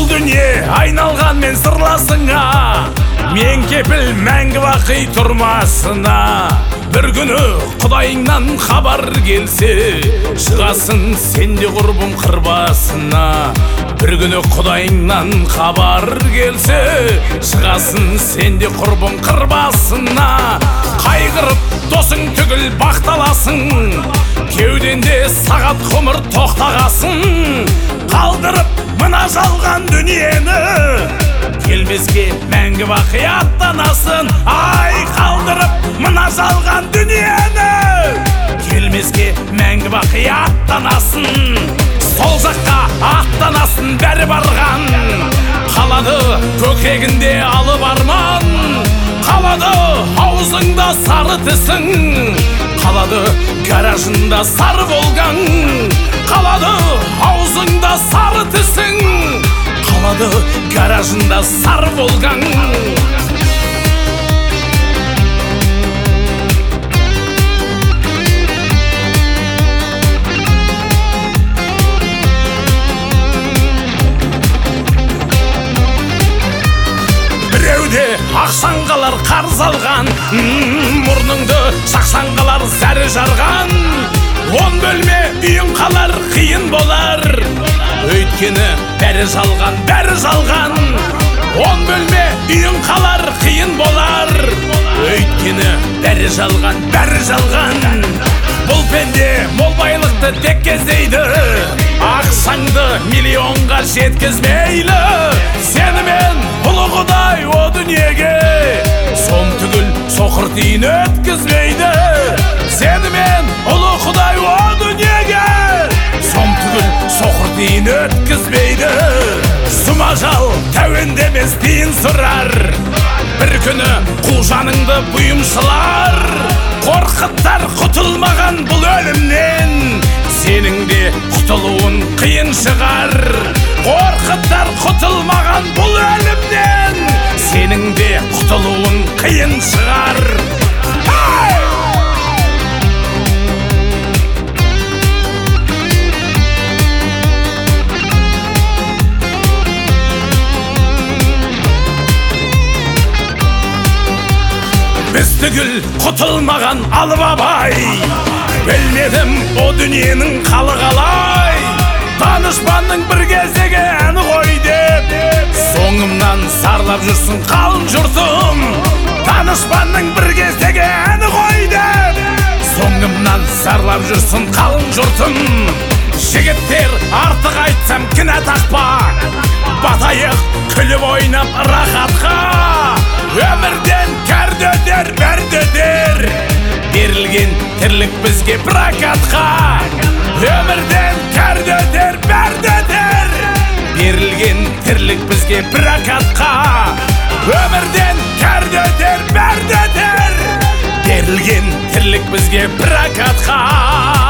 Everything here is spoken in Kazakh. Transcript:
Бұл дүние айналған мен сырласыңа, мен кепіл мәңгі бақи тұрмасына. Бір күні Құдайыңнан хабар келсе, шығасың сенде құрбым қырбасына. Бір күні Құдайыңнан хабар келсе, шығасың сенде құрбым қырбасына. Қайғырып досың түгіл бақталасың, кеуденде сағат ғұмыр тоқтағасың. Қалдырып мына жалған дүниені, келмеске мәңгі бақи аттанасың. Ай, қалдырып мына жалған дүниені, келмеске мәңгі бақи аттанасың. Сол жаққа аттанасың бәрі барған, қалады көкірегінде алып арман. Қалады аузыңда сары тісің, қалады гаражында сары Волгаң. Қалады аузыңда сары тісің, қалады гаражында сары Волгаң. Біреуде ақшаң қалар қарыз алған, мұрныңды шақшаң қалар зәрі жарған. 10 бөлме үйің қалар қиын болар, өйткені бәрі жалған, бәрі жалған. 10 бөлме үйің қалар қиын болар, өйткені бәрі жалған, бәрі жалған. Бұл пенде мол байлықты тек кездейді, ақшаңды миллионға жеткізмейлі. Сенімен ұлы Құдай о дүниеге сом түгіл соқыр тиын өткізмейді. Сенімен ұлы Құдай о дүниеге сом түгіл соқыр тиын өткізмейді. Сұмажал тәуенде емес тиын сұрар, бір күні қу жаныңды бұйымшылар. Қорқыттар құтылмаған бұл өлімнен, сенің де құтылуын қиын шығар. Қорқыттар құтылмаған бұл өлімнен, сенің де құтылуын қиын шығар. Біз түгіл құтылмаған алып абай, білмедім о дүниенің қалы қалай. Данышпанның бір кездегі әні ғой деп, соңымнан сарлап жүрсің қалың жұртым. Данышпанның бір кездегі әні ғой деп, соңымнан сарлап жүрсің қалың жұртым. Жігіттер артық айтсам кінә тақпа, батайық күліп ойнап рахатқа. Өмірден кәрді өтер, бәрді өтер, берілген тірлік бізге прокатқа. Өмірден кәрді өтер, бәрді өтер, берілген тірлік бізге прокатқа. Өмірден кәрді өтер, бәрді өтер, берілген тірлік бізге прокатқа.